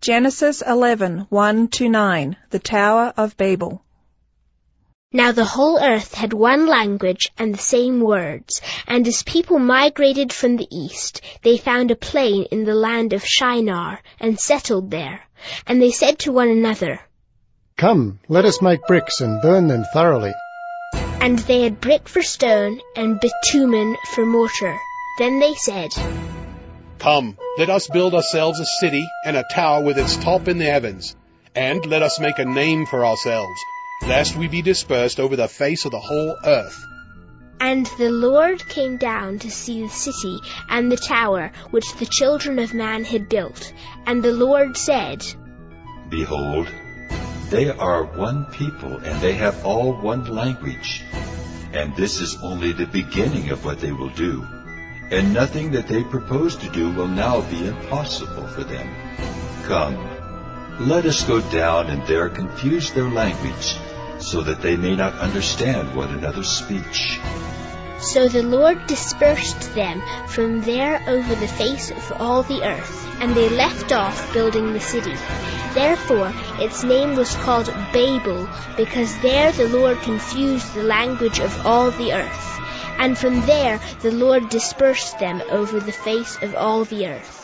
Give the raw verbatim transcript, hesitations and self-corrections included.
Genesis eleven, one to nine, the Tower of Babel. Now the whole earth had one language and the same words, and as people migrated from the east, they found a plain in the land of Shinar, and settled there. And they said to one another, "Come, let us make bricks and burn them thoroughly." And they had brick for stone, and bitumen for mortar. Then they said, "Come, let us build ourselves a city and a tower with its top in the heavens, and let us make a name for ourselves, lest we be dispersed over the face of the whole earth." And the Lord came down to see the city and the tower which the children of man had built. And the Lord said, "Behold, they are one people, and they have all one language. And this is only the beginning of what they will do. And nothing that they propose to do will now be impossible for them. Come, let us go down and there confuse their language, so that they may not understand one another's speech." So the Lord dispersed them from there over the face of all the earth, and they left off building the city. Therefore its name was called Babel, because there the Lord confused the language of all the earth. And from there the Lord dispersed them over the face of all the earth.